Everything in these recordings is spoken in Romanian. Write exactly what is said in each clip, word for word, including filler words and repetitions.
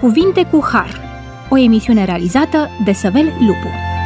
Cuvinte cu Har, o emisiune realizată de Săvel Lupu.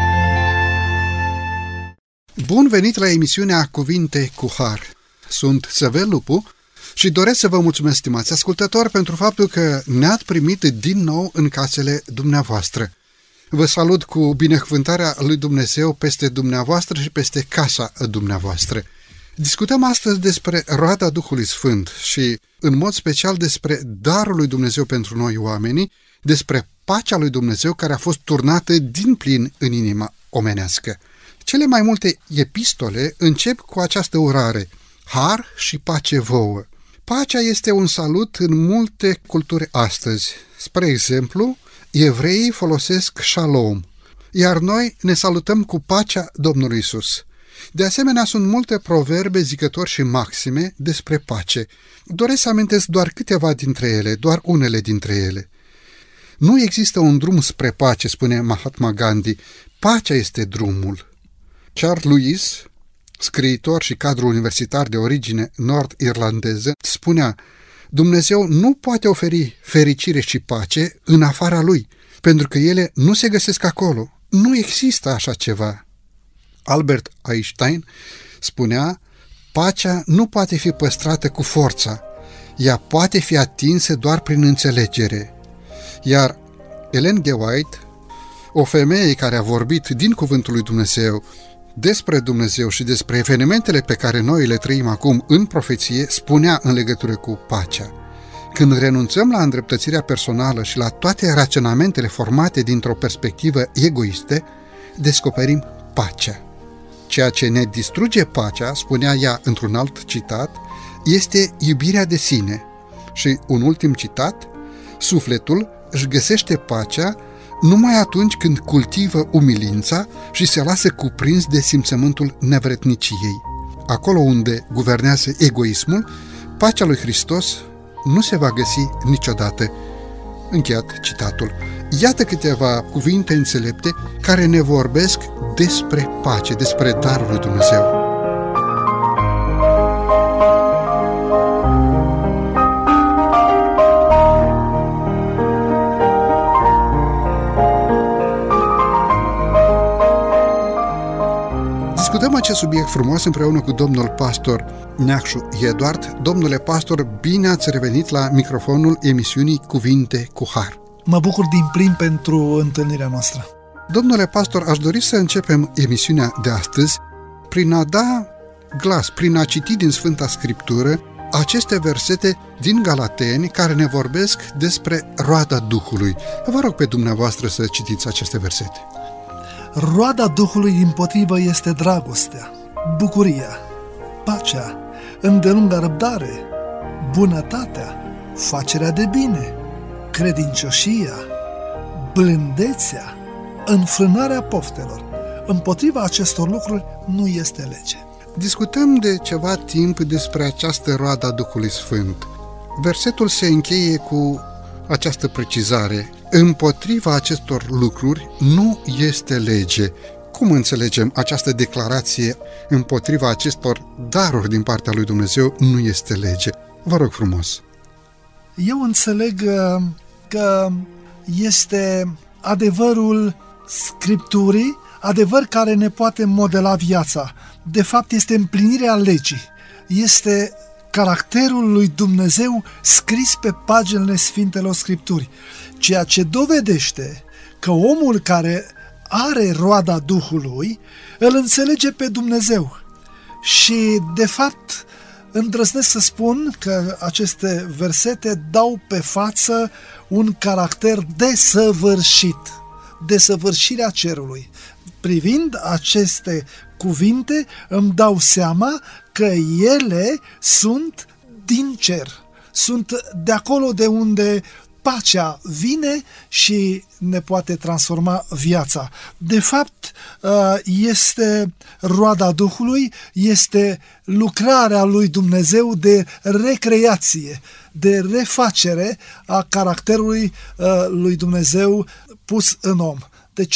Bun venit la emisiunea Cuvinte cu Har. Sunt Săvel Lupu și doresc să vă mulțumesc, stimați ascultători, pentru faptul că ne-ați primit din nou în casele dumneavoastră. Vă salut cu binecuvântarea lui Dumnezeu peste dumneavoastră și peste casa dumneavoastră. Discutăm astăzi despre roada Duhului Sfânt și, în mod special, despre darul lui Dumnezeu pentru noi oamenii, despre pacea lui Dumnezeu care a fost turnată din plin în inima omenească. Cele mai multe epistole încep cu această urare: har și pace vouă. Pacea este un salut în multe culturi astăzi. Spre exemplu, evreii folosesc shalom, iar noi ne salutăm cu pacea Domnului Isus. De asemenea, sunt multe proverbe, zicători și maxime despre pace. Doresc să amintesc doar câteva dintre ele, doar unele dintre ele. Nu există un drum spre pace, spune Mahatma Gandhi. Pacea este drumul. Charles Lewis, scriitor și cadru universitar de origine nord-irlandeză, spunea: Dumnezeu nu poate oferi fericire și pace în afara lui, pentru că ele nu se găsesc acolo. Nu există așa ceva. Albert Einstein spunea: pacea nu poate fi păstrată cu forța, ea poate fi atinsă doar prin înțelegere. Iar Ellen G. White, o femeie care a vorbit din cuvântul lui Dumnezeu despre Dumnezeu și despre evenimentele pe care noi le trăim acum în profeție, spunea în legătură cu pacea: când renunțăm la îndreptățirea personală și la toate raționamentele formate dintr-o perspectivă egoistă, descoperim pacea. Ceea ce ne distruge pacea, spunea ea într-un alt citat, este iubirea de sine. Și un ultim citat: sufletul își găsește pacea numai atunci când cultivă umilința și se lasă cuprins de simțământul nevredniciei. Acolo unde guvernează egoismul, pacea lui Hristos nu se va găsi niciodată. Încheiat citatul. Iată câteva cuvinte înțelepte care ne vorbesc despre pace, despre darul lui Dumnezeu. Discutăm acest subiect frumos împreună cu domnul pastor Neacșu Eduard. Domnule pastor, bine ați revenit la microfonul emisiunii Cuvinte cu Har. Mă bucur din plin pentru întâlnirea noastră. Domnule pastor, aș dori să începem emisiunea de astăzi prin a da glas, prin a citi din Sfânta Scriptură aceste versete din Galateni care ne vorbesc despre roada Duhului. Vă rog pe dumneavoastră să citiți aceste versete. Roada Duhului dimpotrivă este dragostea, bucuria, pacea, îndelunga răbdare, bunătatea, facerea de bine, credincioșia, blândețea, înfrânarea poftelor. Împotriva acestor lucruri nu este lege. Discutăm de ceva timp despre această roadă a Duhului Sfânt. Versetul se încheie cu această precizare: împotriva acestor lucruri nu este lege. Cum înțelegem această declarație: împotriva acestor daruri din partea lui Dumnezeu nu este lege? Vă rog frumos. Eu înțeleg că este adevărul Scripturii, adevăr care ne poate modela viața. De fapt, este împlinirea legii. Este caracterul lui Dumnezeu scris pe paginile Sfintelor Scripturi, ceea ce dovedește că omul care are roada Duhului îl înțelege pe Dumnezeu. Și, de fapt, îndrăznesc să spun că aceste versete dau pe față un caracter desăvârșit, desăvârșirea cerului. Privind aceste cuvinte, îmi dau seama că ele sunt din cer, sunt de acolo de unde pacea vine și ne poate transforma viața. De fapt, este roada Duhului, este lucrarea lui Dumnezeu de recreație, de refacere a caracterului lui Dumnezeu pus în om. Deci,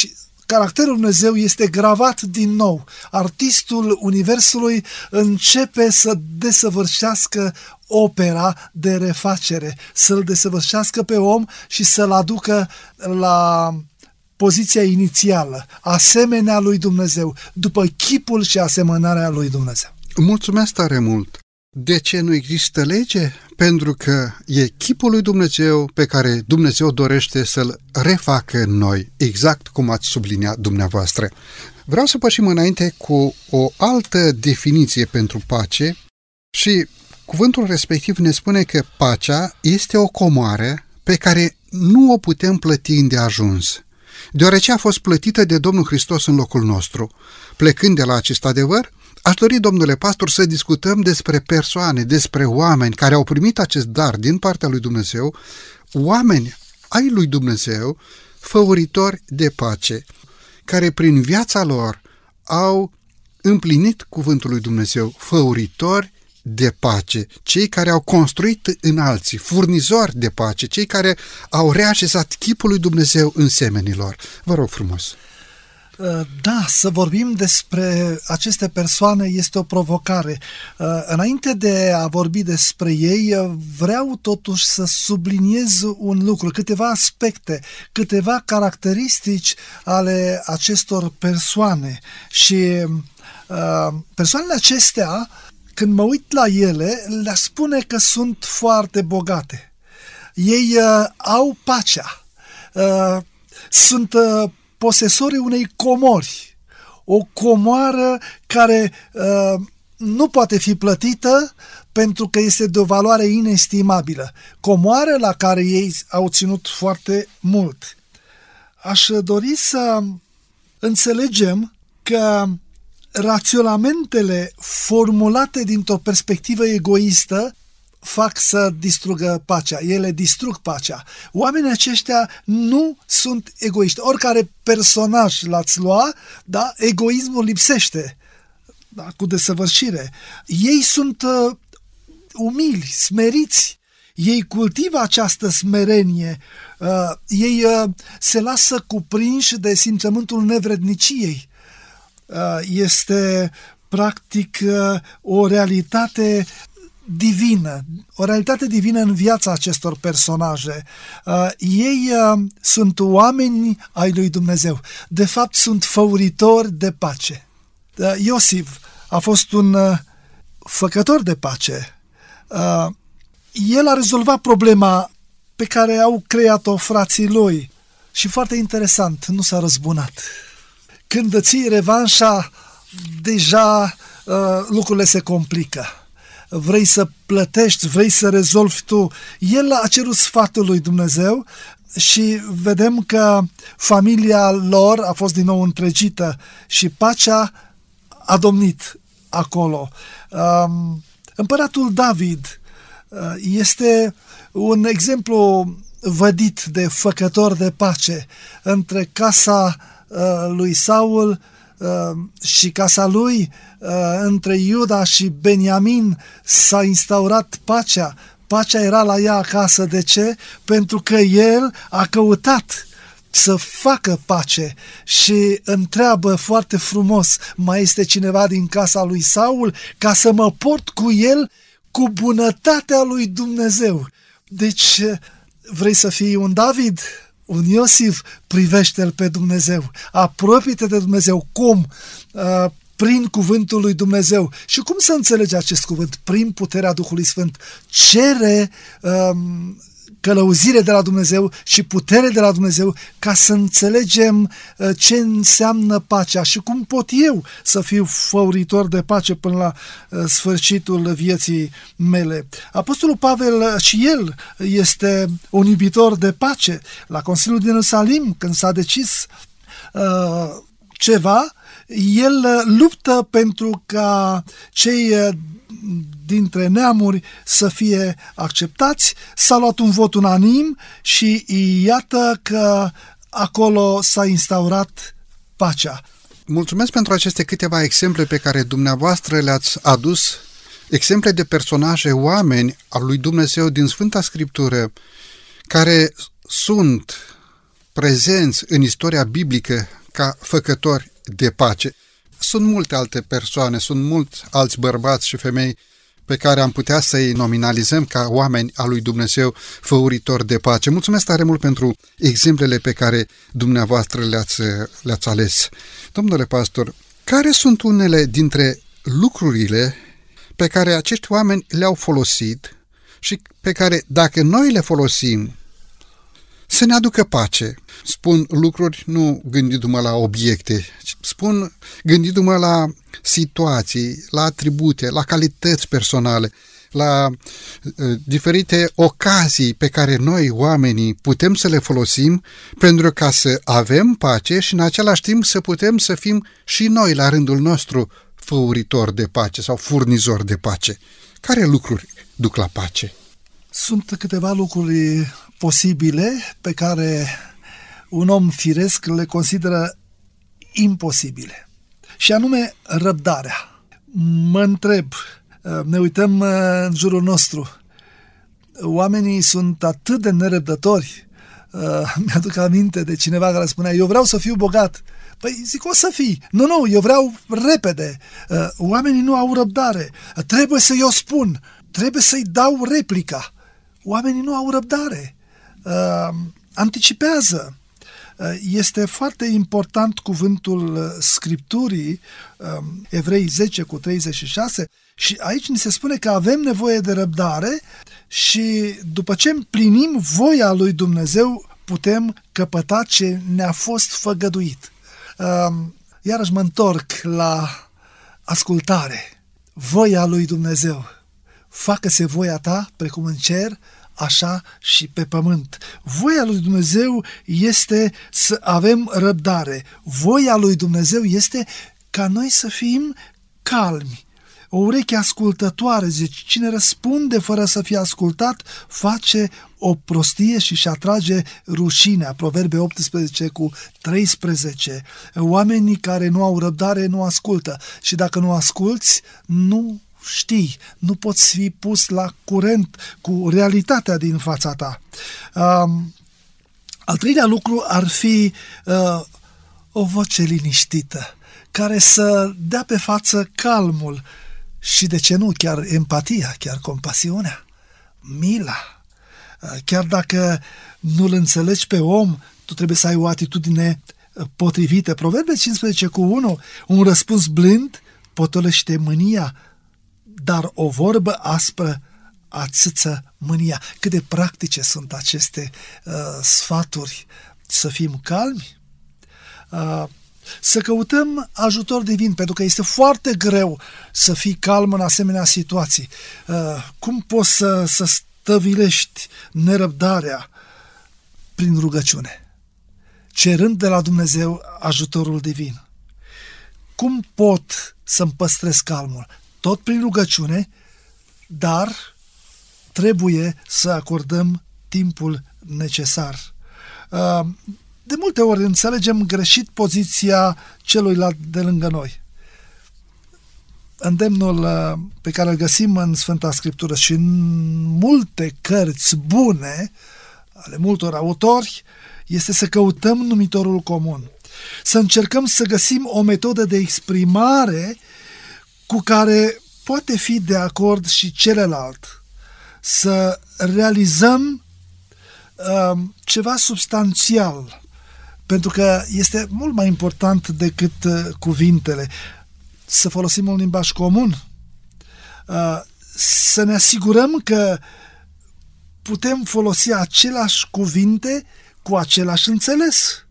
caracterul Dumnezeu este gravat din nou. Artistul Universului începe să desăvârșească opera de refacere, să-l desăvârșească pe om și să-l aducă la poziția inițială, asemenea lui Dumnezeu, după chipul și asemănarea lui Dumnezeu. Mulțumesc tare mult! De ce nu există lege? Pentru că e chipul lui Dumnezeu pe care Dumnezeu dorește să-l refacă în noi, exact cum ați subliniat dumneavoastră. Vreau să pășim înainte cu o altă definiție pentru pace și cuvântul respectiv ne spune că pacea este o comoară pe care nu o putem plăti îndeajuns, deoarece a fost plătită de Domnul Hristos în locul nostru. Plecând de la acest adevăr, aș dori, domnule pastor, să discutăm despre persoane, despre oameni care au primit acest dar din partea lui Dumnezeu, oameni ai lui Dumnezeu, făuritori de pace, care prin viața lor au împlinit cuvântul lui Dumnezeu, făuritori de pace, cei care au construit în alții, furnizori de pace, cei care au reașezat chipul lui Dumnezeu în semenilor. Vă rog frumos! Da, să vorbim despre aceste persoane este o provocare. Înainte de a vorbi despre ei, vreau totuși să subliniez un lucru, câteva aspecte, câteva caracteristici ale acestor persoane. Și persoanele acestea, când mă uit la ele, le spune că sunt foarte bogate. Ei au pacea, sunt posesorii unei comori, o comoară care uh, nu poate fi plătită pentru că este de o valoare inestimabilă, comoară la care ei au ținut foarte mult. Aș dori să înțelegem că raționamentele formulate dintr-o perspectivă egoistă fac să distrugă pacea, ele distrug pacea. Oamenii aceștia nu sunt egoiști. Oricare personaj l-ați lua, da, egoismul lipsește, da, cu desăvârșire. Ei sunt uh, umili, smeriți, ei cultivă această smerenie, uh, ei uh, se lasă cuprinși de simțământul nevredniciei. Uh, este practic uh, o realitate divină, o realitate divină în viața acestor personaje. Uh, ei uh, sunt oameni ai lui Dumnezeu. De fapt, sunt făuritori de pace. Uh, Iosif a fost un uh, făcător de pace. Uh, el a rezolvat problema pe care au creat-o frații lui și, foarte interesant, nu s-a răzbunat. Când ții revanșa, deja uh, lucrurile se complică. Vrei să plătești, vrei să rezolvi tu. El a cerut sfatul lui Dumnezeu și vedem că familia lor a fost din nou întregită și pacea a domnit acolo. Um, împăratul David uh, este un exemplu vădit de făcător de pace. Între casa uh, lui Saul uh, și casa lui, uh, între Iuda și Beniamin, s-a instaurat pacea. Pacea era la ea acasă. De ce? Pentru că el a căutat să facă pace și întreabă foarte frumos: mai este cineva din casa lui Saul ca să mă port cu el cu bunătatea lui Dumnezeu? Deci, vrei să fii un David, un Iosif? Privește-l pe Dumnezeu, apropie-te de Dumnezeu. Cum? Uh, prin cuvântul lui Dumnezeu. Și cum să înțelegi acest cuvânt? Prin puterea Duhului Sfânt. Cere um, călăuzire de la Dumnezeu și putere de la Dumnezeu ca să înțelegem uh, ce înseamnă pacea și cum pot eu să fiu făuritor de pace până la uh, sfârșitul vieții mele. Apostolul Pavel și el este un iubitor de pace. La Consiliul din Ierusalim, când s-a decis uh, ceva, el luptă pentru ca cei dintre neamuri să fie acceptați. S-a luat un vot unanim și iată că acolo s-a instaurat pacea. Mulțumesc pentru aceste câteva exemple pe care dumneavoastră le-ați adus, exemple de personaje, oameni al lui Dumnezeu din Sfânta Scriptură, care sunt prezenți în istoria biblică ca făcători de pace. Sunt multe alte persoane, sunt mulți alți bărbați și femei pe care am putea să-i nominalizăm ca oameni al lui Dumnezeu, făuritori de pace. Mulțumesc tare mult pentru exemplele pe care dumneavoastră le-ați, le-ați ales. Domnule pastor, care sunt unele dintre lucrurile pe care acești oameni le-au folosit și pe care, dacă noi le folosim, să ne aducă pace? Spun lucruri nu gândindu-mă la obiecte, spun gândindu-mă la situații, la atribute, la calități personale, la uh, diferite ocazii pe care noi, oamenii, putem să le folosim pentru ca să avem pace și în același timp să putem să fim și noi, la rândul nostru, făuritori de pace sau furnizori de pace. Care lucruri duc la pace? Sunt câteva lucruri posibile pe care un om firesc le consideră imposibile. Și anume răbdarea. Mă întreb, ne uităm în jurul nostru, oamenii sunt atât de nerăbdători. Mi-aduc aminte de cineva care spunea, eu vreau să fiu bogat. Păi zic, o să fii. Nu, nu, eu vreau repede. Oamenii nu au răbdare. Trebuie să-i o spun. Trebuie să-i dau replica. Oamenii nu au răbdare. Anticipează. Este foarte important cuvântul Scripturii, Evrei zece cu treizeci și șase, și aici ni se spune că avem nevoie de răbdare și după ce împlinim voia lui Dumnezeu, putem căpăta ce ne-a fost făgăduit. Iarăși mă întorc la ascultare. Voia lui Dumnezeu. Facă-se voia ta, precum în cer, așa și pe pământ. Voia lui Dumnezeu este să avem răbdare. Voia lui Dumnezeu este ca noi să fim calmi. O ureche ascultătoare, zice, cine răspunde fără să fie ascultat, face o prostie și își atrage rușinea. Proverbe optsprezece cu treisprezece. Oamenii care nu au răbdare nu ascultă și dacă nu asculți, nu știi, nu poți fi pus la curent cu realitatea din fața ta. Um, al treilea lucru ar fi uh, o voce liniștită, care să dea pe față calmul și, de ce nu, chiar empatia, chiar compasiunea, mila. Uh, chiar dacă nu-l înțelegi pe om, tu trebuie să ai o atitudine potrivită. Proverbe cincisprezece cu unu, un răspuns blând potolește mânia, dar o vorbă aspră ațâță mânia. Cât de practice sunt aceste uh, sfaturi. Să fim calmi, uh, să căutăm ajutor divin, pentru că este foarte greu să fii calm în asemenea situații. Uh, cum poți să, să stăvilești nerăbdarea? Prin rugăciune, cerând de la Dumnezeu ajutorul divin. Cum pot să-mi păstrez calmul? Tot prin rugăciune, dar trebuie să acordăm timpul necesar. De multe ori înțelegem greșit poziția celuilalt de lângă noi. Îndemnul pe care îl găsim în Sfânta Scriptură și în multe cărți bune ale multor autori este să căutăm numitorul comun. Să încercăm să găsim o metodă de exprimare cu care poate fi de acord și celălalt. Să realizăm uh, ceva substanțial, pentru că este mult mai important decât uh, cuvintele. Să folosim un limbaj comun, uh, să ne asigurăm că putem folosi aceleași cuvinte cu același înțeles.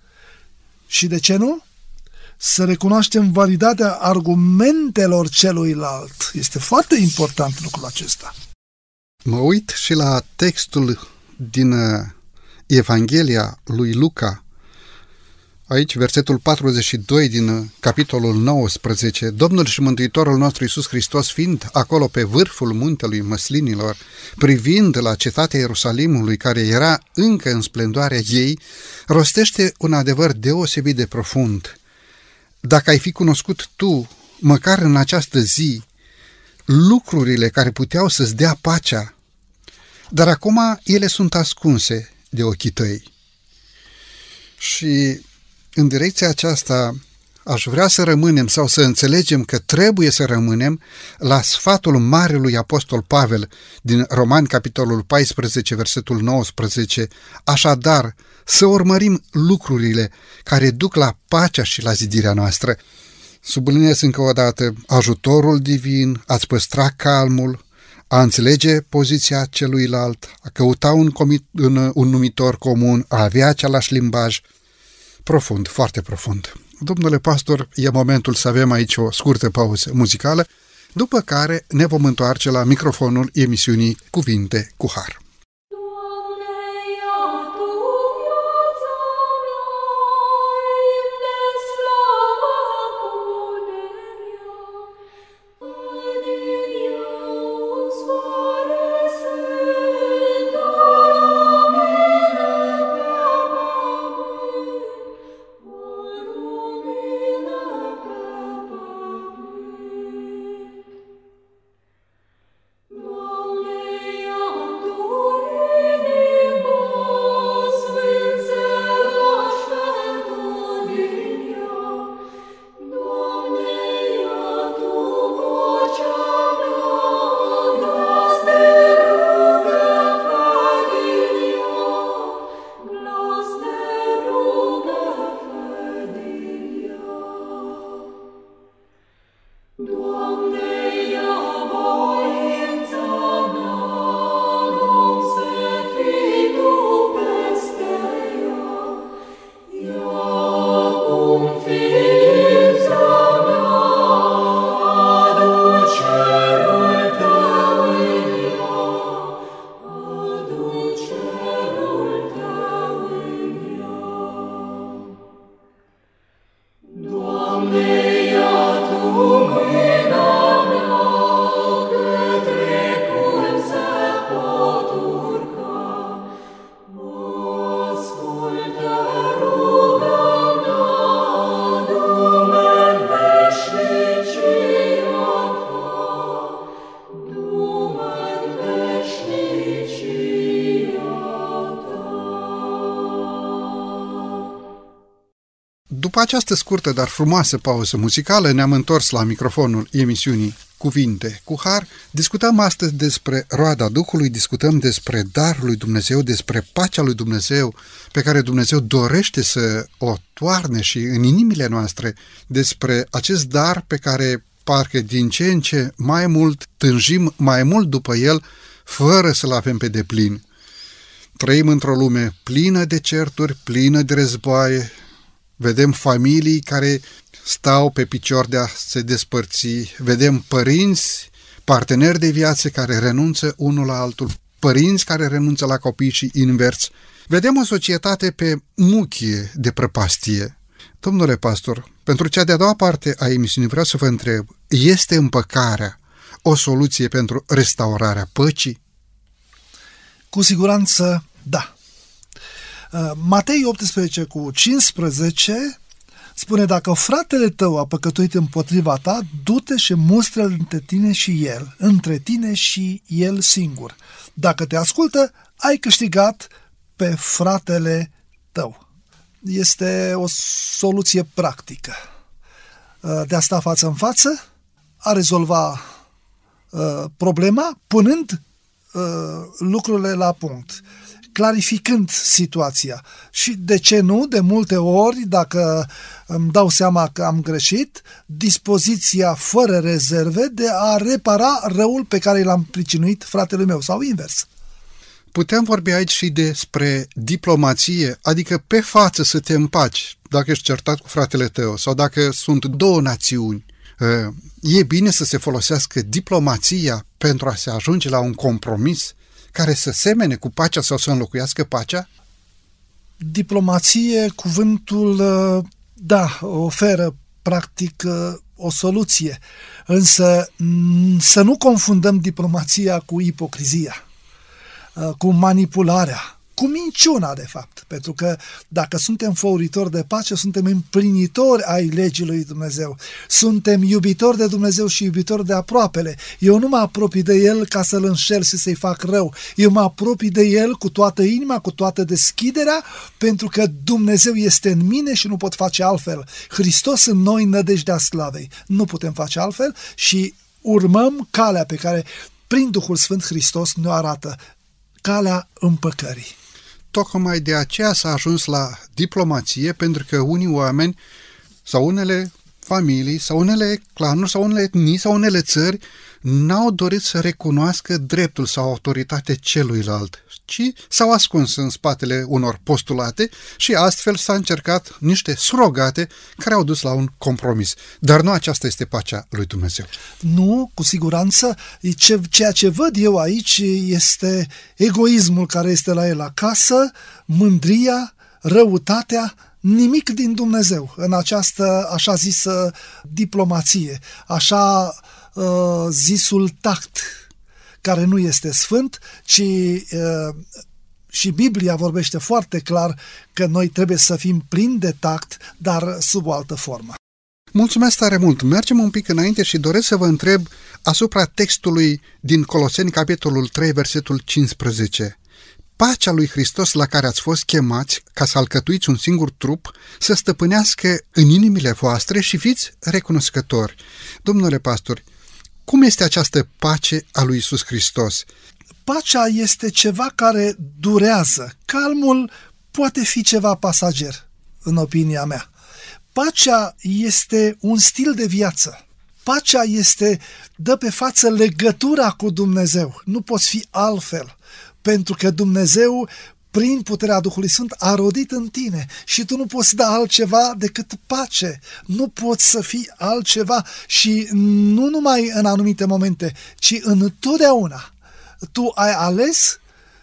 Și de ce nu? Să recunoaștem validitatea argumentelor celuilalt. Este foarte important lucrul acesta. Mă uit și la textul din Evanghelia lui Luca. Aici, versetul patruzeci și doi din capitolul nouăsprezece. Domnul și Mântuitorul nostru Iisus Hristos, fiind acolo pe vârful muntelui Măslinilor, privind la cetatea Ierusalimului, care era încă în splendoarea ei, rostește un adevăr deosebit de profund. Dacă ai fi cunoscut tu, măcar în această zi, lucrurile care puteau să-ți dea pacea, dar acum ele sunt ascunse de ochii tăi. Și în direcția aceasta aș vrea să rămânem sau să înțelegem că trebuie să rămânem la sfatul Marelui Apostol Pavel din Romani, capitolul paisprezece, versetul nouăsprezece, așadar să urmărim lucrurile care duc la pacea și la zidirea noastră. Subliniez încă o dată ajutorul divin, a-ți păstra calmul, a înțelege poziția celuilalt, a căuta un, comit, un, un numitor comun, a avea același limbaj. Profund, foarte profund. Domnule pastor, e momentul să avem aici o scurtă pauză muzicală, după care ne vom întoarce la microfonul emisiunii Cuvinte cu Har. După această scurtă, dar frumoasă pauză muzicală, ne-am întors la microfonul emisiunii Cuvinte cu Har. Discutăm astăzi despre roada Duhului, discutăm despre darul lui Dumnezeu, despre pacea lui Dumnezeu pe care Dumnezeu dorește să o toarne și în inimile noastre, despre acest dar pe care parcă din ce în ce mai mult tânjim mai mult după el, fără să-l avem pe deplin. Trăim într-o lume plină de certuri, plină de războaie. Vedem familii care stau pe picior de a se despărți, vedem părinți, parteneri de viață care renunță unul la altul, părinți care renunță la copii și invers. Vedem o societate pe muchie de prăpastie. Domnule pastor, pentru cea de-a doua parte a emisiunii vreau să vă întreb, este împăcarea o soluție pentru restaurarea păcii? Cu siguranță, da. Matei optsprezece cu cincisprezece spune: dacă fratele tău a păcătuit împotriva ta, du-te și mustră-l între tine și el, între tine și el singur. Dacă te ascultă, ai câștigat pe fratele tău. Este o soluție practică. De a sta față în față, a rezolva uh, problema, punând uh, lucrurile la punct, clarificând situația. Și de ce nu, de multe ori, dacă îmi dau seama că am greșit, dispoziția fără rezerve de a repara răul pe care l-am pricinuit fratelui meu, sau invers. Putem vorbi aici și despre diplomație, adică pe față să te împaci dacă ești certat cu fratele tău sau dacă sunt două națiuni. E bine să se folosească diplomația pentru a se ajunge la un compromis care să semene cu pacea sau să înlocuiască pacea? Diplomație, cuvântul, da, oferă practic o soluție, însă să nu confundăm diplomația cu ipocrizia, cu manipularea, cu minciuna, de fapt, pentru că dacă suntem făuritori de pace, suntem împlinitori ai legii lui Dumnezeu. Suntem iubitori de Dumnezeu și iubitori de aproapele. Eu nu mă apropii de El ca să-L înșel și să-i fac rău. Eu mă apropii de El cu toată inima, cu toată deschiderea, pentru că Dumnezeu este în mine și nu pot face altfel. Hristos în noi, nădejdea slavei. Nu putem face altfel și urmăm calea pe care, prin Duhul Sfânt, Hristos ne arată, calea împăcării. Tocmai de aceea s-a ajuns la diplomație, pentru că unii oameni sau unele familii sau unele clanuri sau unele etnii sau unele țări n-au dorit să recunoască dreptul sau autoritatea celuilalt, ci s-au ascuns în spatele unor postulate și astfel s-a încercat niște surogate care au dus la un compromis. Dar nu aceasta este pacea lui Dumnezeu. Nu, cu siguranță, ceea ce văd eu aici este egoismul care este la el acasă, mândria, răutatea, nimic din Dumnezeu în această așa zisă diplomație, așa uh, zisul tact, care nu este sfânt, ci uh, și Biblia vorbește foarte clar că noi trebuie să fim plini de tact, dar sub o altă formă. Mulțumesc tare mult! Mergem un pic înainte și doresc să vă întreb asupra textului din Coloseni, capitolul trei, versetul cincisprezece. Pacea lui Hristos la care ați fost chemați ca să alcătuiți un singur trup, să stăpânească în inimile voastre și fiți recunoscători. Domnule pastor, cum este această pace a lui Iisus Hristos? Pacea este ceva care durează. Calmul poate fi ceva pasager, în opinia mea. Pacea este un stil de viață. Pacea este, dă pe față legătura cu Dumnezeu. Nu poți fi altfel. Pentru că Dumnezeu, prin puterea Duhului Sfânt, a rodit în tine și tu nu poți da altceva decât pace. Nu poți să fii altceva și nu numai în anumite momente, ci întotdeauna. Tu ai ales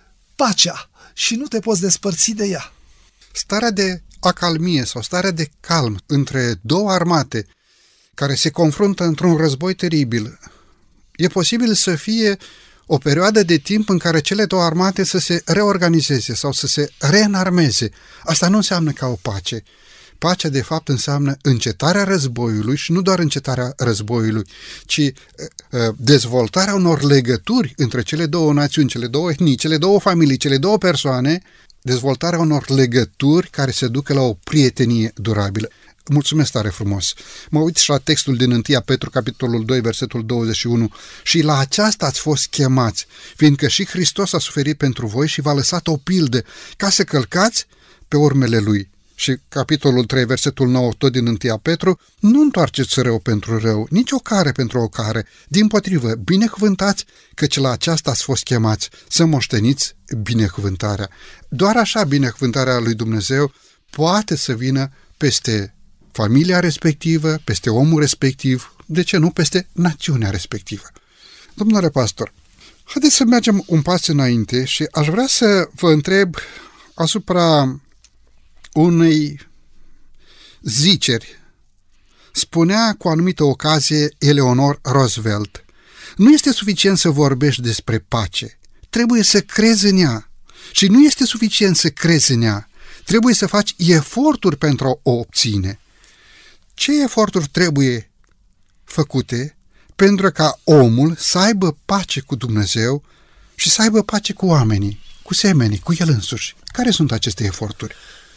pacea și nu te poți despărți de ea. Starea de acalmie sau starea de calm între două armate care se confruntă într-un război teribil, e posibil să fie o perioadă de timp în care cele două armate să se reorganizeze sau să se reînarmeze. Asta nu înseamnă ca o pace. Pacea, de fapt, înseamnă încetarea războiului și nu doar încetarea războiului, ci uh, dezvoltarea unor legături între cele două națiuni, cele două etnii, cele două familii, cele două persoane, dezvoltarea unor legături care se ducă la o prietenie durabilă. Mulțumesc tare frumos! Mă uit și la textul din întâi Petru, capitolul doi, versetul douăzeci și unu. Și la aceasta ați fost chemați, fiindcă și Hristos a suferit pentru voi și v-a lăsat o pildă, ca să călcați pe urmele Lui. Și capitolul trei, versetul nouă, tot din întâi Petru, nu întoarceți rău pentru rău, nici o care pentru o care. Dimpotrivă, binecuvântați, căci la aceasta ați fost chemați, să moșteniți binecuvântarea. Doar așa binecuvântarea lui Dumnezeu poate să vină peste familia respectivă, peste omul respectiv, de ce nu peste națiunea respectivă. Domnule pastor, haideți să mergem un pas înainte și aș vrea să vă întreb asupra unei ziceri. Spunea cu anumită ocazie Eleanor Roosevelt: nu este suficient să vorbești despre pace, trebuie să crezi în ea. Și nu este suficient să crezi în ea, trebuie să faci eforturi pentru a o obține. Ce eforturi trebuie făcute pentru ca omul să aibă pace cu Dumnezeu și să aibă pace cu oamenii, cu semenii, cu el însuși? Care sunt aceste eforturi?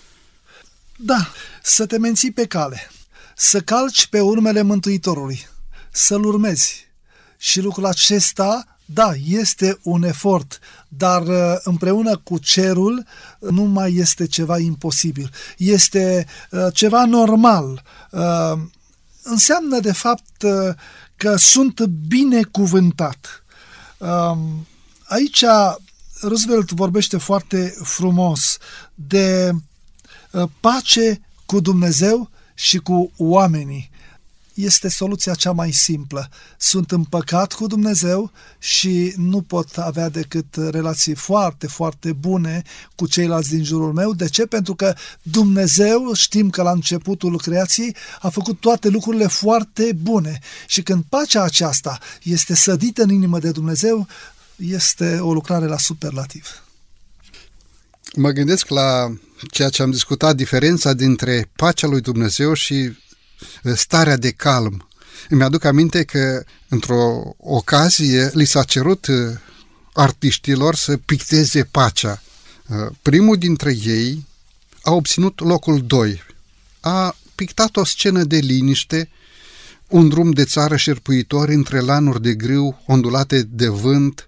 Da, să te menții pe cale, să calci pe urmele Mântuitorului, să-L urmezi. Și lucrul acesta, da, este un efort, dar împreună cu cerul nu mai este ceva imposibil. Este uh, ceva normal. Uh, înseamnă, de fapt, uh, că sunt binecuvântat. Uh, aici Roosevelt vorbește foarte frumos de uh, pace cu Dumnezeu și cu oamenii. Este soluția cea mai simplă. Sunt împăcat cu Dumnezeu și nu pot avea decât relații foarte, foarte bune cu ceilalți din jurul meu. De ce? Pentru că Dumnezeu, știm că la începutul creației, a făcut toate lucrurile foarte bune. Și când pacea aceasta este sădită în inimă de Dumnezeu, este o lucrare la superlativ. Mă gândesc la ceea ce am discutat, diferența dintre pacea lui Dumnezeu și starea de calm. Îmi aduc aminte că într-o ocazie li s-a cerut artiștilor să picteze pacea. Primul dintre ei a obținut locul doi. A pictat o scenă de liniște, un drum de țară șerpuitor între lanuri de grâu ondulate de vânt,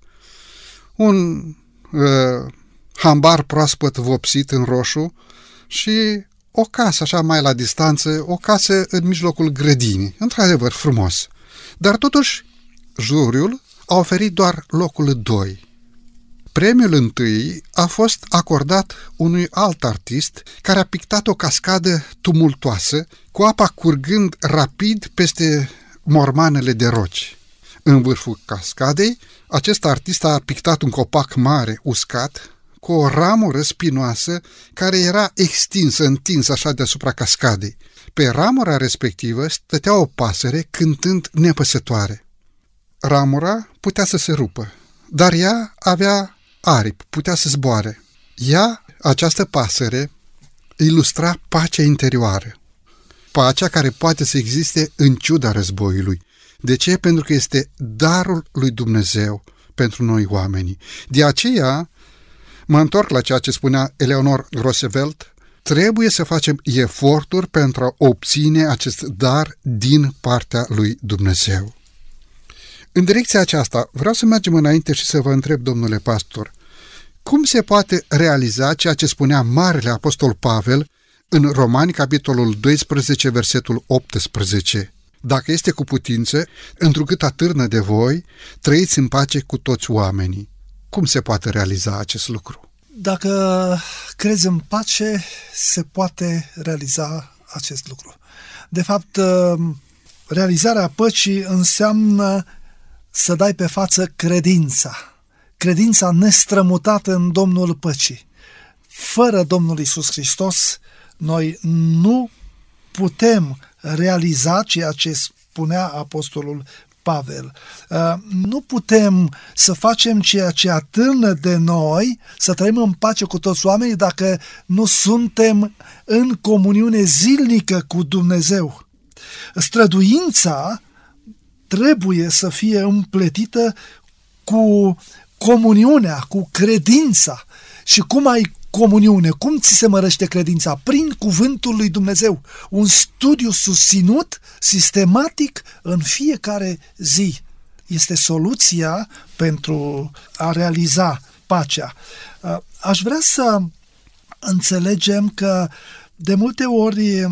un uh, hambar proaspăt vopsit în roșu și o casă așa mai la distanță, o casă în mijlocul grădinii, într-adevăr frumos. Dar totuși, juriul a oferit doar locul doi. Premiul întâi a fost acordat unui alt artist care a pictat o cascadă tumultoasă, cu apa curgând rapid peste mormanele de roci. În vârful cascadei, acest artist a pictat un copac mare, uscat, cu o ramură spinoasă care era extinsă, întinsă așa deasupra cascadei. Pe ramura respectivă stătea o pasăre cântând nepăsătoare. Ramura putea să se rupă, dar ea avea aripi, putea să zboare. Ea, această pasăre, ilustra pacea interioară. Pacea care poate să existe în ciuda războiului. De ce? Pentru că este darul lui Dumnezeu pentru noi oamenii. De aceea, mă întorc la ceea ce spunea Eleanor Roosevelt, trebuie să facem eforturi pentru a obține acest dar din partea lui Dumnezeu. În direcția aceasta, vreau să mergem înainte și să vă întreb, domnule pastor, cum se poate realiza ceea ce spunea Marele Apostol Pavel în Romani, capitolul doisprezece, versetul optsprezece? Dacă este cu putință, întrucât atârnă de voi, trăiți în pace cu toți oamenii. Cum se poate realiza acest lucru? Dacă crezi în pace, se poate realiza acest lucru. De fapt, realizarea păcii înseamnă să dai pe față credința. Credința nestrămutată în Domnul păcii. Fără Domnul Iisus Hristos, noi nu putem realiza ceea ce spunea apostolul Pavel. Nu putem să facem ceea ce atârnă de noi, să trăim în pace cu toți oamenii, dacă nu suntem în comuniune zilnică cu Dumnezeu. Străduința trebuie să fie împletită cu comuniunea, cu credința. Și cum ai comuniune? Cum ți se mărește credința? Prin cuvântul lui Dumnezeu. Un studiu susținut, sistematic, în fiecare zi. Este soluția pentru a realiza pacea. Aș vrea să înțelegem că de multe ori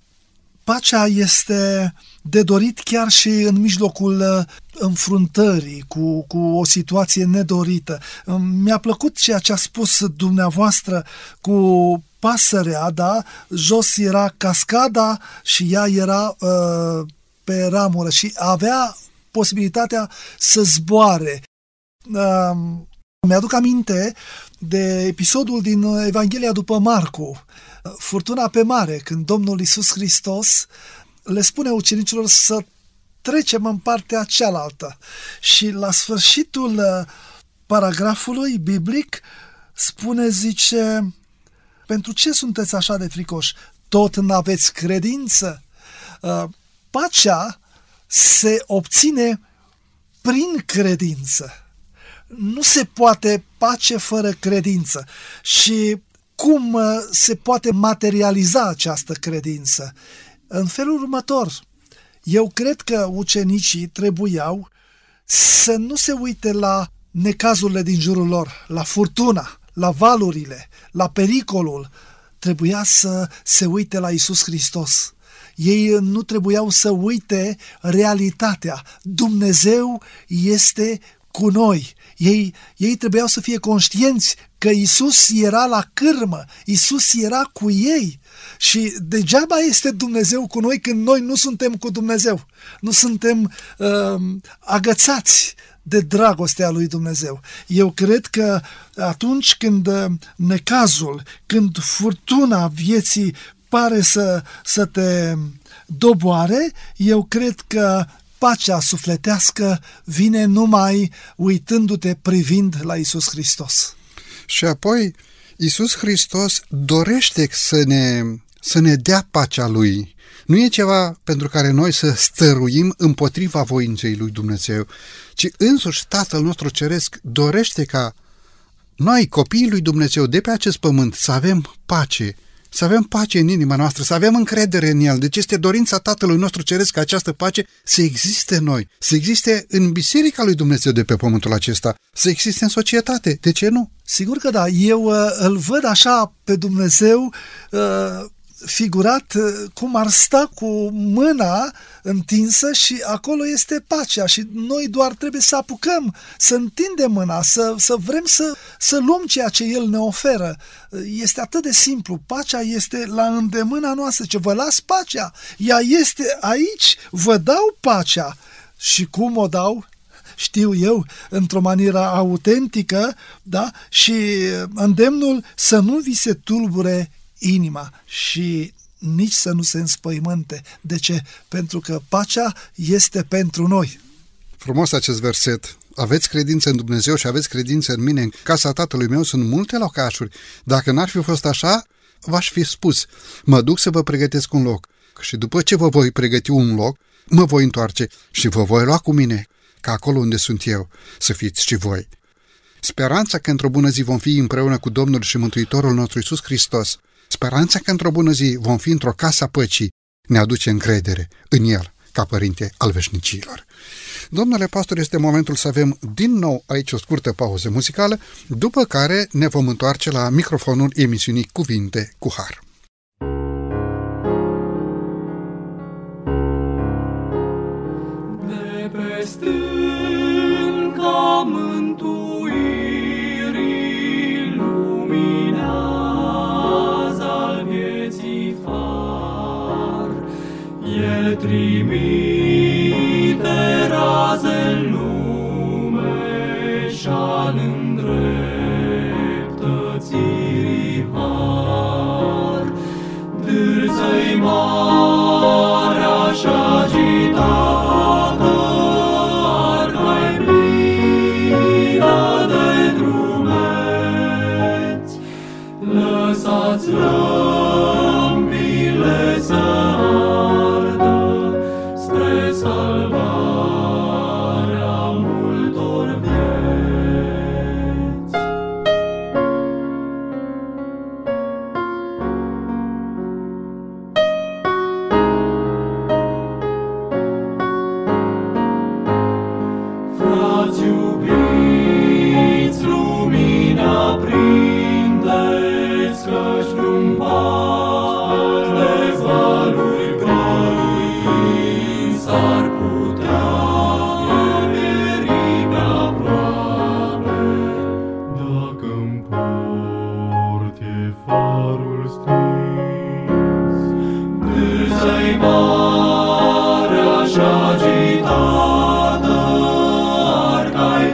pacea este de dorit chiar și în mijlocul înfruntării cu, cu o situație nedorită. Mi-a plăcut ceea ce a spus dumneavoastră cu pasărea, da? Jos era cascada și ea era uh, pe ramură și avea posibilitatea să zboare. Uh, mi-aduc aminte de episodul din Evanghelia după Marcu, furtuna pe mare, când Domnul Iisus Hristos le spune ucenicilor să trecem în partea cealaltă. Și la sfârșitul paragrafului biblic spune, zice, pentru ce sunteți așa de fricoși? Tot n-aveți credință? Pacea se obține prin credință. Nu se poate pace fără credință. Și cum se poate materializa această credință? În felul următor, eu cred că ucenicii trebuiau să nu se uite la necazurile din jurul lor, la furtuna, la valurile, la pericolul. Trebuia să se uite la Iisus Hristos. Ei nu trebuiau să uite realitatea. Dumnezeu este cu noi. Ei, ei trebuiau să fie conștienți că Iisus era la cârmă, Iisus era cu ei. Și degeaba este Dumnezeu cu noi când noi nu suntem cu Dumnezeu. Nu suntem uh, agățați de dragostea lui Dumnezeu. Eu cred că atunci când necazul, când furtuna vieții pare să, să te doboare, eu cred că pacea sufletească vine numai uitându-te, privind la Iisus Hristos. Și apoi Iisus Hristos dorește să ne, să ne dea pacea Lui. Nu e ceva pentru care noi să stăruim împotriva voinței lui Dumnezeu, ci însuși Tatăl nostru Ceresc dorește ca noi, copiii lui Dumnezeu de pe acest pământ, să avem pace, să avem pace în inima noastră, să avem încredere în El. Deci este dorința Tatălui nostru Ceresc ca această pace să existe în noi, să existe în Biserica lui Dumnezeu de pe pământul acesta, să existe în societate. De ce nu? Sigur că da. Eu uh, îl văd așa pe Dumnezeu uh, figurat uh, cum ar sta cu mâna întinsă și acolo este pacea și noi doar trebuie să apucăm, să întindem mâna, să, să vrem să, să luăm ceea ce El ne oferă. Este atât de simplu, pacea este la îndemâna noastră, ce vă las pacea, ea este aici, vă dau pacea. Și cum o dau? Știu eu, într-o manieră autentică, da? Și îndemnul să nu vi se tulbure inima și nici să nu se înspăimânte. De ce? Pentru că pacea este pentru noi. Frumos acest verset. Aveți credință în Dumnezeu și aveți credință în mine. În casa Tatălui meu sunt multe locașuri. Dacă n-ar fi fost așa, v-aș fi spus, mă duc să vă pregătesc un loc. Și după ce vă voi pregăti un loc, mă voi întoarce și vă voi lua cu mine, ca acolo unde sunt eu, să fiți și voi. Speranța că într-o bună zi vom fi împreună cu Domnul și Mântuitorul nostru Iisus Hristos, speranța că într-o bună zi vom fi într-o casă a păcii, ne aduce încredere în El, ca Părinte al veșnicilor. Domnule pastor, este momentul să avem din nou aici o scurtă pauză muzicală, după care ne vom întoarce la microfonul emisiunii Cuvinte cu Har. De pe stânca mântuirii luminează al vieții far, El trimite raze în lume și-al îndreptățirii har. Dârză-i marea și agitată, arca-i plină de drumeți. Lăsați lămpile să ardă spre salvarea multor vieți. Frați iubiți, lumina prindeți, căci vreun vas de valuri prins ar putea pieri pe-aproape. Dacă-mi port e farul stins, dârză-i marea și agitată, arca-i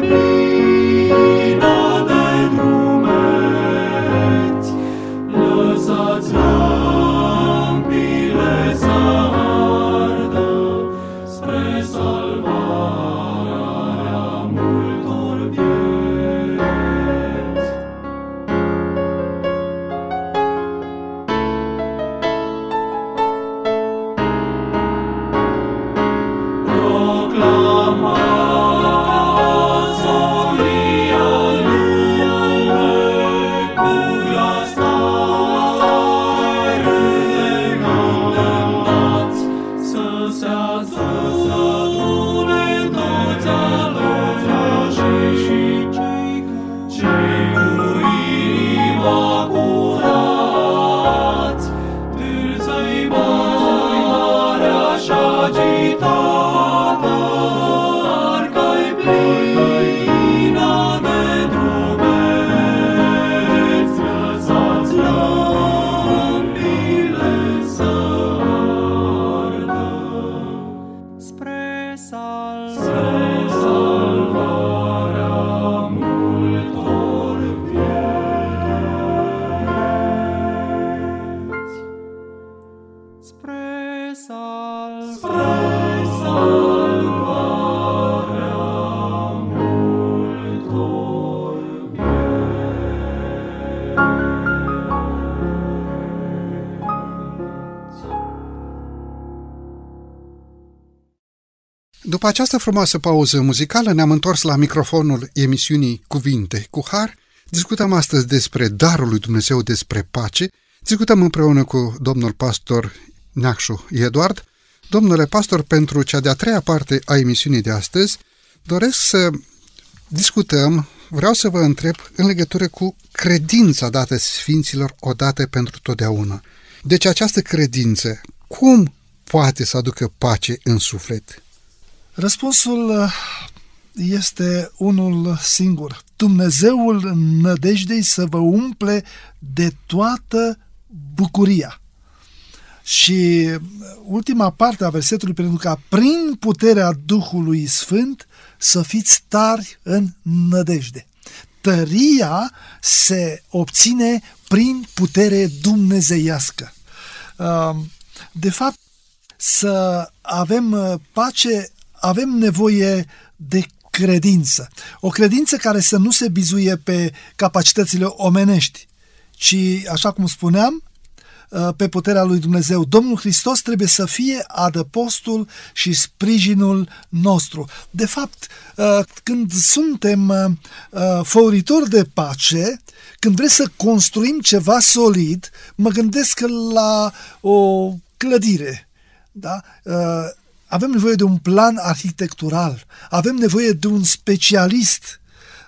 După această frumoasă pauză muzicală ne-am întors la microfonul emisiunii Cuvinte cu Har. Discutăm astăzi despre darul lui Dumnezeu, despre pace. Discutăm împreună cu domnul pastor Neacșu Eduard. Domnule pastor, pentru cea de-a treia parte a emisiunii de astăzi, doresc să discutăm, vreau să vă întreb în legătură cu credința dată sfinților odată pentru totdeauna. Deci această credință, cum poate să aducă pace în suflet? Răspunsul este unul singur. Dumnezeul nădejdei să vă umple de toată bucuria. Și ultima parte a versetului, pentru ca prin puterea Duhului Sfânt să fiți tari în nădejde. Tăria se obține prin putere dumnezeiască. De fapt, să avem pace, avem nevoie de credință. O credință care să nu se bizuie pe capacitățile omenești, ci, așa cum spuneam, pe puterea lui Dumnezeu. Domnul Hristos trebuie să fie adăpostul și sprijinul nostru. De fapt, când suntem făuritori de pace, când vrem să construim ceva solid, mă gândesc la o clădire. Da? Avem nevoie de un plan arhitectural, avem nevoie de un specialist.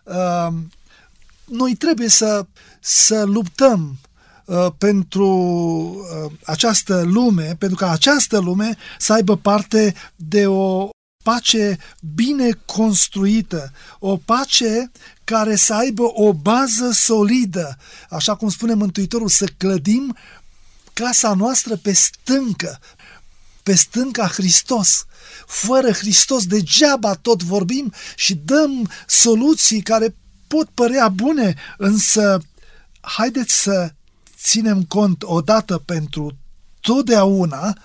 Noi trebuie să, să luptăm pentru această lume, pentru ca această lume să aibă parte de o pace bine construită, o pace care să aibă o bază solidă, așa cum spune Mântuitorul, să clădim casa noastră pe stâncă, pe stânca Hristos. Fără Hristos degeaba tot vorbim și dăm soluții care pot părea bune, însă haideți să ținem cont odată pentru totdeauna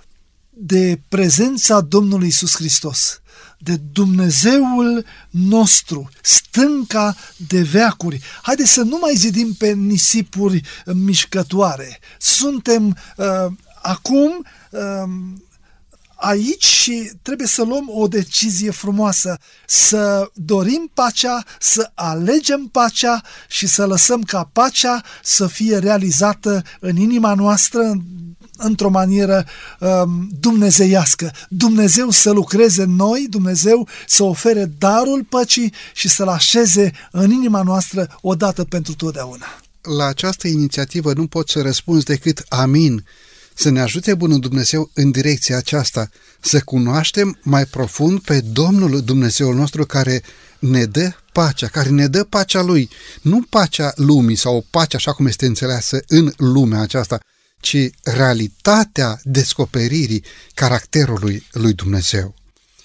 de prezența Domnului Iisus Hristos, de Dumnezeul nostru, stânca de veacuri. Haideți să nu mai zidim pe nisipuri mișcătoare. Suntem uh, acum uh, aici și trebuie să luăm o decizie frumoasă, să dorim pacea, să alegem pacea și să lăsăm ca pacea să fie realizată în inima noastră într-o manieră um, dumnezeiască. Dumnezeu să lucreze în noi, Dumnezeu să ofere darul păcii și să-l așeze în inima noastră odată pentru totdeauna. La această inițiativă nu pot să răspunzi decât amin. Să ne ajute Bunul Dumnezeu în direcția aceasta, să cunoaștem mai profund pe Domnul Dumnezeul nostru care ne dă pacea, care ne dă pacea Lui, nu pacea lumii sau pacea așa cum este înțeleasă în lumea aceasta, ci realitatea descoperirii caracterului lui Dumnezeu.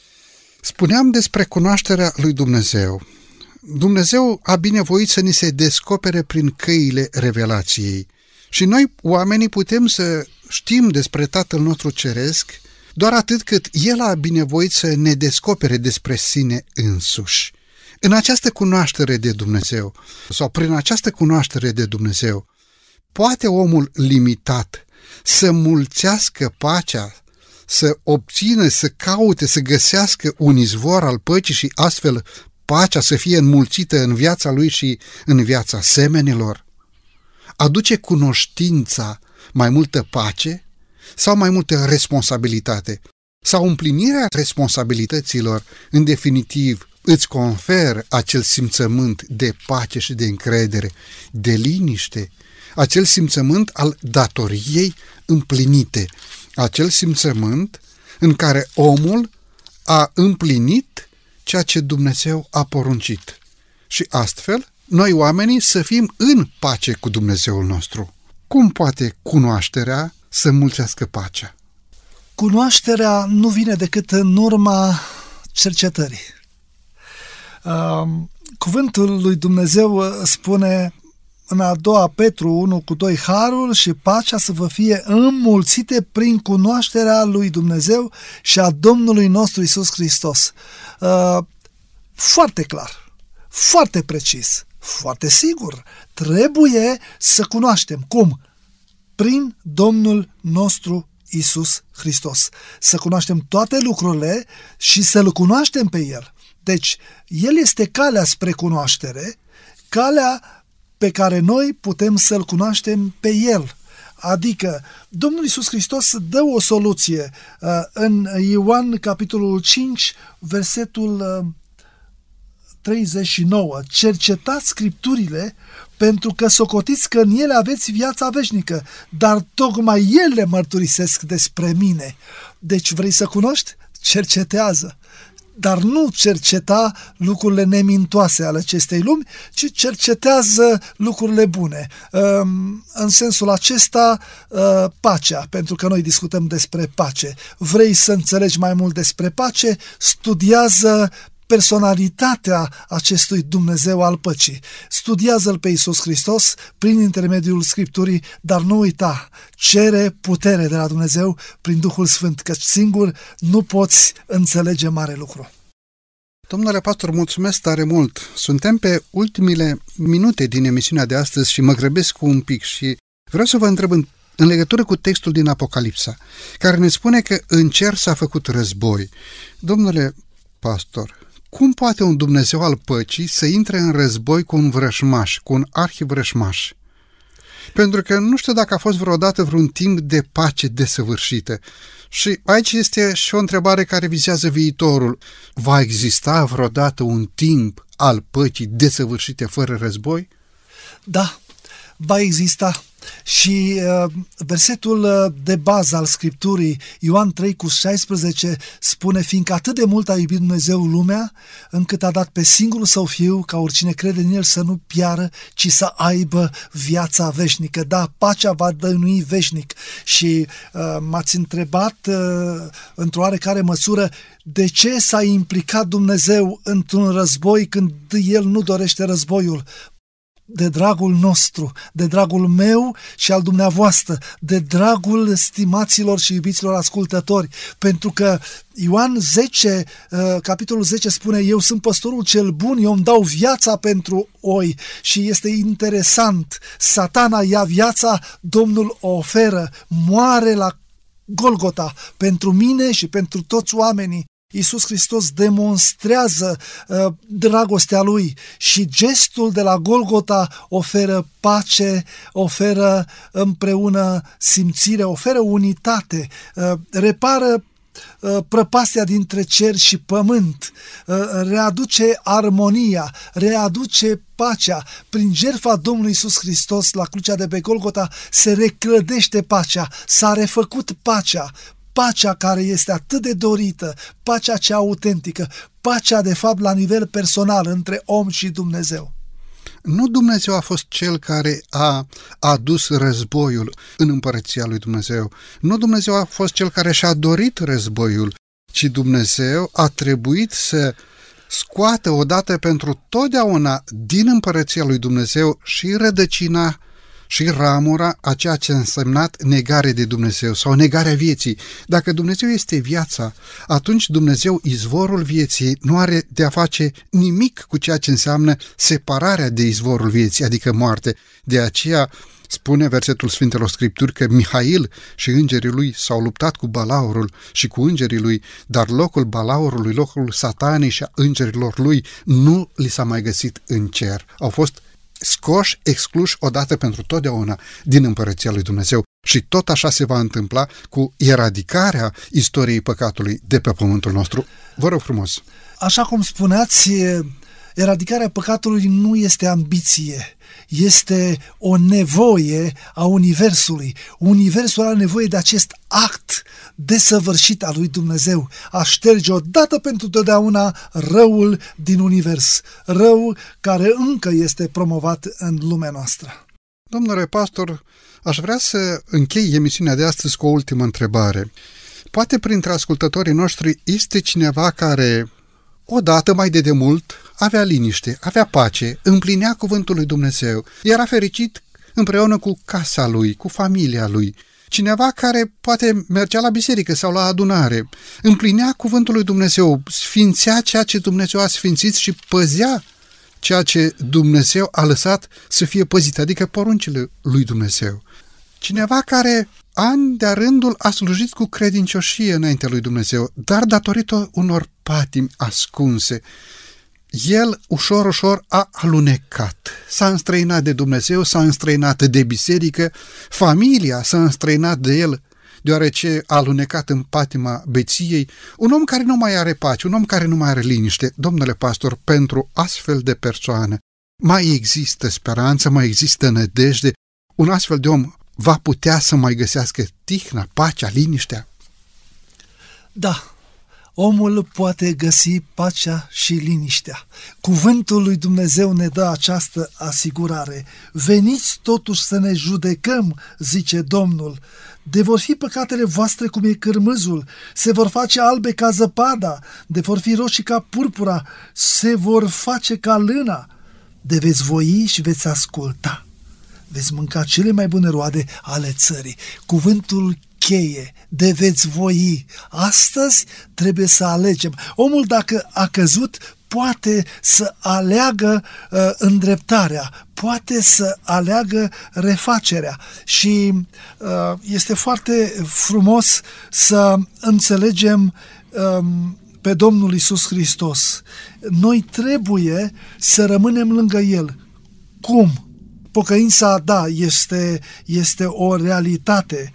Spuneam despre cunoașterea lui Dumnezeu. Dumnezeu a binevoit să ni se descopere prin căile revelației. Și noi, oamenii, putem să știm despre Tatăl nostru Ceresc doar atât cât El a binevoit să ne descopere despre sine însuși. În această cunoaștere de Dumnezeu, sau prin această cunoaștere de Dumnezeu, poate omul limitat să mulțească pacea, să obțină, să caute, să găsească un izvor al păcii și astfel pacea să fie înmulțită în viața lui și în viața semenilor? Aduce cunoștința mai multă pace sau mai multă responsabilitate? Sau împlinirea responsabilităților, în definitiv, îți conferă acel simțământ de pace și de încredere, de liniște, acel simțământ al datoriei împlinite, acel simțământ în care omul a împlinit ceea ce Dumnezeu a poruncit. Și astfel, noi oamenii să fim în pace cu Dumnezeul nostru. Cum poate cunoașterea să mulțească pacea? Cunoașterea nu vine decât în urma cercetării. Cuvântul lui Dumnezeu spune în a doua Petru unu cu doi, harul și pacea să vă fie înmulțite prin cunoașterea lui Dumnezeu și a Domnului nostru Iisus Hristos. Foarte clar, foarte precis, foarte sigur. Trebuie să cunoaștem. Cum? Prin Domnul nostru Iisus Hristos. Să cunoaștem toate lucrurile și să-L cunoaștem pe El. Deci, El este calea spre cunoaștere, calea pe care noi putem să-L cunoaștem pe El. Adică, Domnul Iisus Hristos dă o soluție în Ioan, capitolul cinci, versetul treizeci și nouă. Cercetați Scripturile pentru că socotiți că în ele aveți viața veșnică, dar tocmai ele mărturisesc despre mine. Deci vrei să cunoști? Cercetează. Dar nu cerceta lucrurile nemintoase ale acestei lumi, ci cercetează lucrurile bune. În sensul acesta, pacea, pentru că noi discutăm despre pace. Vrei să înțelegi mai mult despre pace? Studiază personalitatea acestui Dumnezeu al păcii. Studiază-L pe Iisus Hristos prin intermediul Scripturii, dar nu uita, cere putere de la Dumnezeu prin Duhul Sfânt, că singur nu poți înțelege mare lucru. Domnule pastor, mulțumesc tare mult. Suntem pe ultimile minute din emisiunea de astăzi și mă grăbesc cu un pic și vreau să vă întreb în, în legătură cu textul din Apocalipsa, care ne spune că în cer s-a făcut război. Domnule pastor, cum poate un Dumnezeu al păcii să intre în război cu un vrășmaș, cu un arhivrășmaș? Pentru că nu știu dacă a fost vreodată vreun timp de pace desăvârșită. Și aici este și o întrebare care vizează viitorul. Va exista vreodată un timp al păcii desăvârșite fără război? Da, va exista. Și uh, versetul de bază al Scripturii, Ioan trei cu șaisprezece, spune: fiindcă atât de mult a iubit Dumnezeu lumea, încât a dat pe singurul Său Fiu, ca oricine crede în El să nu piară, ci să aibă viața veșnică. Da, pacea va dăinui veșnic. Și uh, m-ați întrebat uh, într-o oarecare măsură de ce s-a implicat Dumnezeu într-un război când El nu dorește războiul. De dragul nostru, de dragul meu și al dumneavoastră, de dragul stimaților și iubiților ascultători, pentru că Ioan zece, capitolul zece spune: eu sunt păstorul cel bun, eu îmi dau viața pentru oi. Și este interesant, Satana ia viața, Domnul o oferă, moare la Golgota pentru mine și pentru toți oamenii. Iisus Hristos demonstrează uh, dragostea Lui și gestul de la Golgota oferă pace, oferă împreună simțire, oferă unitate, uh, repară uh, prăpastia dintre cer și pământ, uh, readuce armonia, readuce pacea. Prin jertfa Domnului Iisus Hristos la crucea de pe Golgota se reclădește pacea, s-a refăcut pacea. Pacea care este atât de dorită, pacea cea autentică, pacea de fapt la nivel personal între om și Dumnezeu. Nu Dumnezeu a fost cel care a adus războiul în împărăția lui Dumnezeu. Nu Dumnezeu a fost cel care și-a dorit războiul, ci Dumnezeu a trebuit să scoată odată pentru totdeauna din împărăția lui Dumnezeu și rădăcina și ramura a ceea ce a însemnat negare de Dumnezeu sau negarea vieții. Dacă Dumnezeu este viața, atunci Dumnezeu, izvorul vieții, nu are de-a face nimic cu ceea ce înseamnă separarea de izvorul vieții, adică moarte. De aceea spune versetul Sfintelor Scripturi că Mihail și îngerii lui s-au luptat cu balaurul și cu îngerii lui, dar locul balaurului, locul satanei și a îngerilor lui nu li s-a mai găsit în cer. Au fost scoși, excluși odată pentru totdeauna din împărăția lui Dumnezeu. Și tot așa se va întâmpla cu eradicarea istoriei păcatului de pe pământul nostru. Vă rog frumos! Așa cum spuneați, eradicarea păcatului nu este ambiție, este o nevoie a Universului. Universul are nevoie de acest act desăvârșit al lui Dumnezeu, a șterge odată pentru totdeauna răul din univers, rău care încă este promovat în lumea noastră. Domnule pastor, aș vrea să închei emisiunea de astăzi cu o ultimă întrebare. Poate printre ascultătorii noștri este cineva care odată mai de demult avea liniște, avea pace, împlinea cuvântul lui Dumnezeu, era fericit împreună cu casa lui, cu familia lui. Cineva care poate mergea la biserică sau la adunare, împlinea cuvântul lui Dumnezeu, sfințea ceea ce Dumnezeu a sfințit și păzea ceea ce Dumnezeu a lăsat să fie păzit, adică poruncile lui Dumnezeu. Cineva care ani de-a rândul a slujit cu credincioșie înaintea lui Dumnezeu, dar datorită unor patimi ascunse, el ușor, ușor a alunecat. S-a înstrăinat de Dumnezeu, s-a înstrăinat de biserică, familia s-a înstrăinat de el, deoarece a alunecat în patima beției. Un om care nu mai are pace, un om care nu mai are liniște. Domnule pastor, pentru astfel de persoană mai există speranță, mai există nădejde. Un astfel de om va putea să mai găsească tihna, pacea, liniștea? Da, omul poate găsi pacea și liniștea. Cuvântul lui Dumnezeu ne dă această asigurare. Veniți totuși să ne judecăm, zice Domnul. De vor fi păcatele voastre cum e cârmâzul, se vor face albe ca zăpada, de vor fi roșii ca purpura, se vor face ca lâna. De veți voi și veți asculta. Veți mânca cele mai bune roade ale țării. Cuvântul cheie, de veți voi. Astăzi trebuie să alegem. Omul, dacă a căzut, poate să aleagă uh, îndreptarea, poate să aleagă refacerea. Și uh, este foarte frumos să înțelegem um, pe Domnul Iisus Hristos. Noi trebuie să rămânem lângă El. Cum? Pocăința, da, este, este o realitate.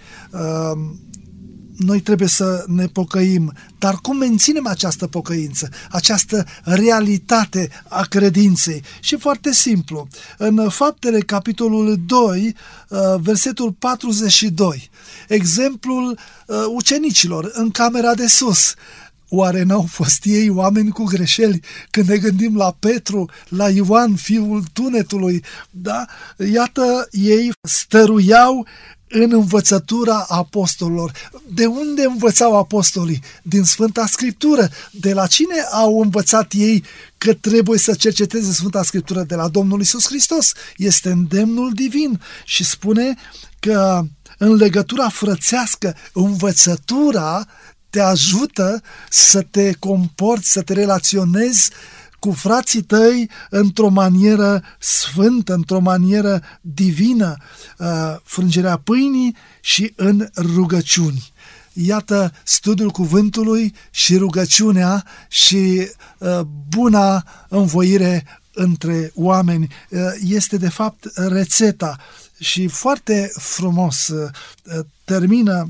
Noi trebuie să ne pocăim, dar cum menținem această pocăință, această realitate a credinței? Și foarte simplu, în Faptele, capitolul doi, versetul patruzeci și doi, exemplul ucenicilor în camera de sus. Oare n-au fost ei oameni cu greșeli? Când ne gândim la Petru, la Ioan, fiul tunetului, da? Iată, ei stăruiau în învățătura apostolilor. De unde învățau apostolii? Din Sfânta Scriptură. De la cine au învățat ei că trebuie să cerceteze Sfânta Scriptură? De la Domnul Iisus Hristos. Este îndemnul divin și spune că în legătura frățească, învățătura te ajută să te comporți, să te relaționezi cu frații tăi într-o manieră sfântă, într-o manieră divină, frângerea pâinii și în rugăciuni. Iată studiul cuvântului și rugăciunea și buna învoire între oameni. Este de fapt rețeta și foarte frumos termină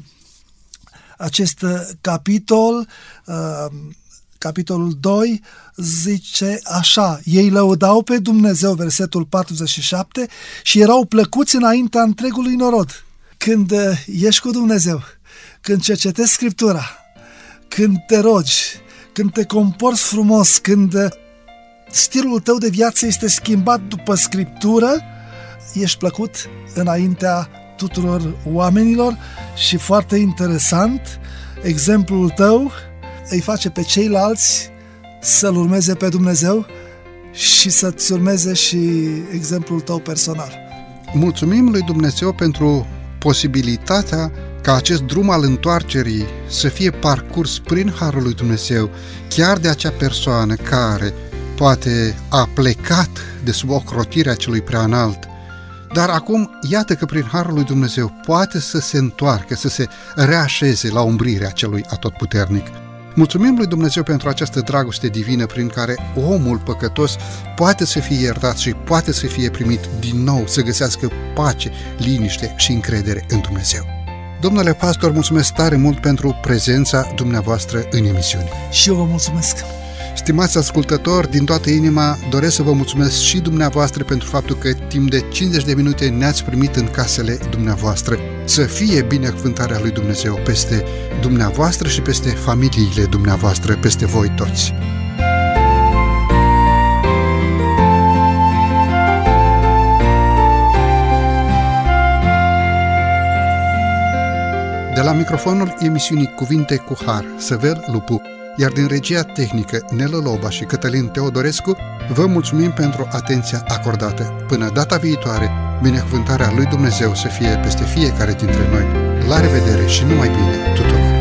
acest capitol, uh, capitolul doi, zice așa: ei lăudau pe Dumnezeu, versetul patruzeci și șapte, și erau plăcuți înaintea întregului norod. Când uh, ești cu Dumnezeu, când cercetezi Scriptura, când te rogi, când te comporți frumos, când uh, stilul tău de viață este schimbat după Scriptură, ești plăcut înaintea tuturor oamenilor și, foarte interesant, exemplul tău îi face pe ceilalți să-L urmeze pe Dumnezeu și să-ți urmeze și exemplul tău personal. Mulțumim lui Dumnezeu pentru posibilitatea ca acest drum al întoarcerii să fie parcurs prin harul lui Dumnezeu, chiar de acea persoană care poate a plecat de sub ocrotirea celui preanalt, dar acum iată că prin harul lui Dumnezeu poate să se întoarcă, să se reașeze la umbrirea celui atotputernic. Mulțumim lui Dumnezeu pentru această dragoste divină prin care omul păcătos poate să fie iertat și poate să fie primit din nou, să găsească pace, liniște și încredere în Dumnezeu. Domnule pastor, mulțumesc tare mult pentru prezența dumneavoastră în emisiune. Și eu vă mulțumesc. Stimați ascultători, din toată inima doresc să vă mulțumesc și dumneavoastră pentru faptul că timp de cincizeci de minute ne-ați primit în casele dumneavoastră. Să fie binecuvântarea lui Dumnezeu peste dumneavoastră și peste familiile dumneavoastră, peste voi toți. De la microfonul emisiunii Cuvinte cu Har, Săvel Lupu, iar din regia tehnică Nelu Loba și Cătălin Teodorescu, vă mulțumim pentru atenția acordată. Până data viitoare, binecuvântarea lui Dumnezeu să fie peste fiecare dintre noi. La revedere și numai bine tuturor!